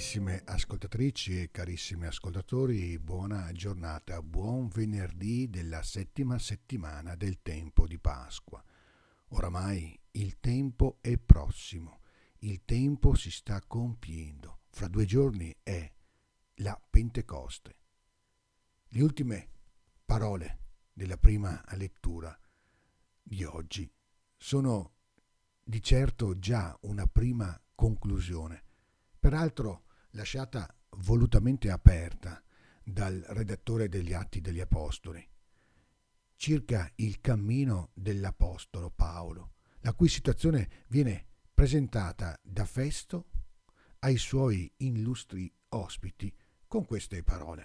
Carissime ascoltatrici e carissimi ascoltatori, buona giornata, buon venerdì della settima settimana del tempo di Pasqua. Oramai il tempo è prossimo, il tempo si sta compiendo. Fra 2 giorni è la Pentecoste. Le ultime parole della prima lettura di oggi sono di certo già una prima conclusione, peraltro lasciata volutamente aperta dal redattore degli Atti degli Apostoli, circa il cammino dell'Apostolo Paolo, la cui situazione viene presentata da Festo ai suoi illustri ospiti con queste parole.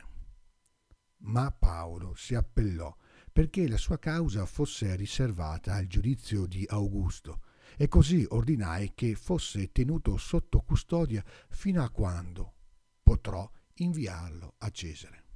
Ma Paolo si appellò perché la sua causa fosse riservata al giudizio di Augusto, e così ordinai che fosse tenuto sotto custodia fino a quando potrò inviarlo a Cesare.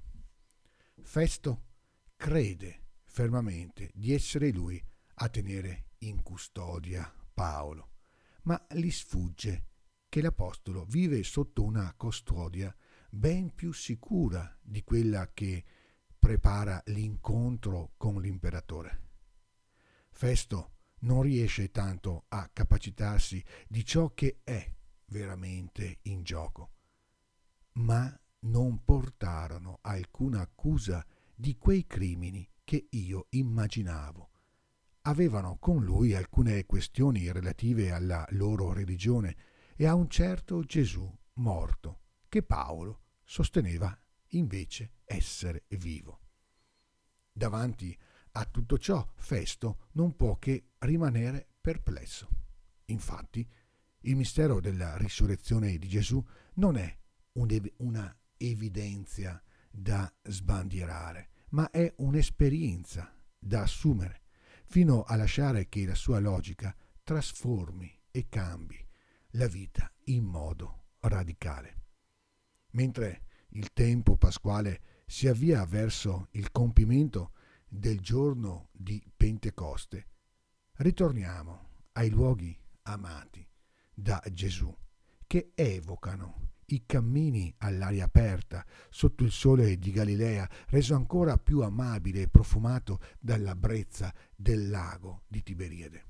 Festo crede fermamente di essere lui a tenere in custodia Paolo, ma gli sfugge che l'apostolo vive sotto una custodia ben più sicura di quella che prepara l'incontro con l'imperatore. Festo non riesce tanto a capacitarsi di ciò che è veramente in gioco, ma non portarono alcuna accusa di quei crimini che io immaginavo. Avevano con lui alcune questioni relative alla loro religione e a un certo Gesù morto, che Paolo sosteneva invece essere vivo. Davanti a tutto ciò, Festo non può che rimanere perplesso. Infatti, il mistero della risurrezione di Gesù non è una evidenza da sbandierare, ma è un'esperienza da assumere, fino a lasciare che la sua logica trasformi e cambi la vita in modo radicale. Mentre il tempo pasquale si avvia verso il compimento del giorno di Pentecoste, ritorniamo ai luoghi amati da Gesù, che evocano i cammini all'aria aperta sotto il sole di Galilea, reso ancora più amabile e profumato dalla brezza del lago di Tiberiade.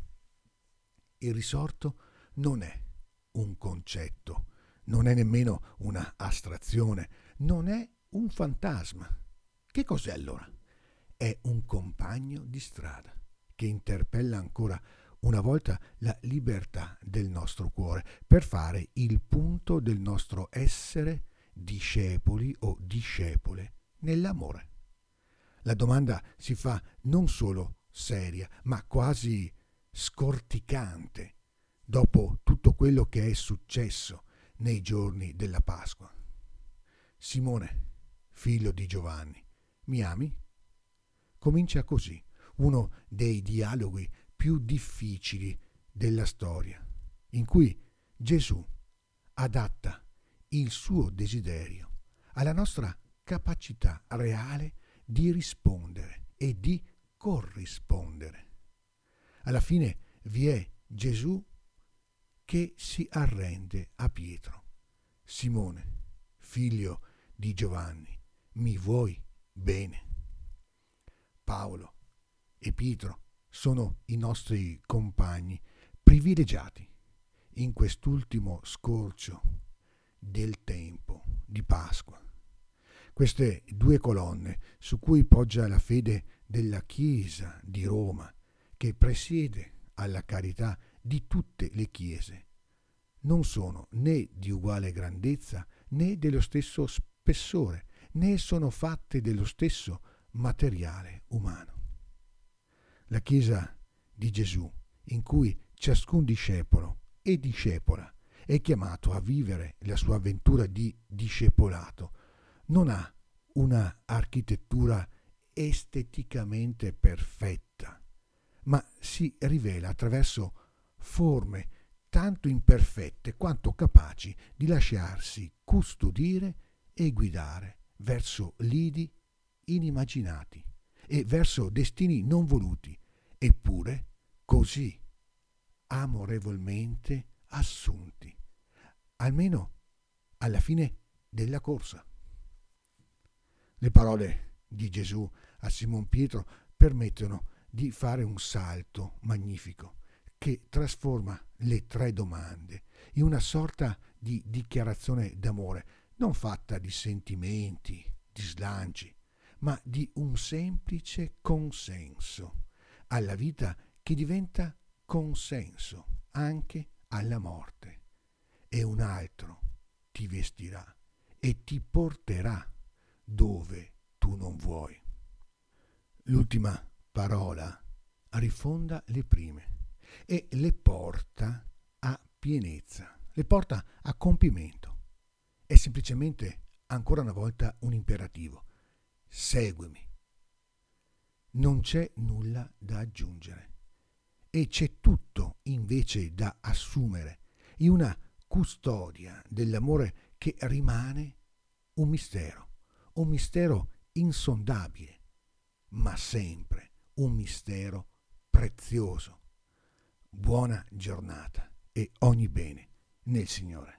Il risorto non è un concetto, non è nemmeno una astrazione, non è un fantasma. Che cos'è allora? È un compagno di strada che interpella ancora una volta la libertà del nostro cuore per fare il punto del nostro essere discepoli o discepole nell'amore. La domanda si fa non solo seria, ma quasi scorticante dopo tutto quello che è successo nei giorni della Pasqua. Simone, figlio di Giovanni, mi ami? Comincia così uno dei dialoghi più difficili della storia, in cui Gesù adatta il suo desiderio alla nostra capacità reale di rispondere e di corrispondere. Alla fine vi è Gesù che si arrende a Pietro. Simone, figlio di Giovanni, mi vuoi bene? Paolo e Pietro sono i nostri compagni privilegiati in quest'ultimo scorcio del tempo di Pasqua. Queste due colonne su cui poggia la fede della Chiesa di Roma, che presiede alla carità di tutte le chiese, non sono né di uguale grandezza né dello stesso spessore, né sono fatte dello stesso materiale umano. La Chiesa di Gesù, in cui ciascun discepolo e discepola è chiamato a vivere la sua avventura di discepolato, non ha una architettura esteticamente perfetta, ma si rivela attraverso forme tanto imperfette quanto capaci di lasciarsi custodire e guidare verso lidi inimmaginati e verso destini non voluti, eppure così amorevolmente assunti, almeno alla fine della corsa. Le parole di Gesù a Simon Pietro permettono di fare un salto magnifico che trasforma le tre domande in una sorta di dichiarazione d'amore, non fatta di sentimenti, di slanci, ma di un semplice consenso alla vita che diventa consenso anche alla morte. E un altro ti vestirà e ti porterà dove tu non vuoi. L'ultima parola rifonda le prime e le porta a pienezza, le porta a compimento. È semplicemente, ancora una volta, un imperativo. Seguimi. Non c'è nulla da aggiungere e c'è tutto invece da assumere in una custodia dell'amore che rimane un mistero insondabile, ma sempre un mistero prezioso. Buona giornata e ogni bene nel Signore.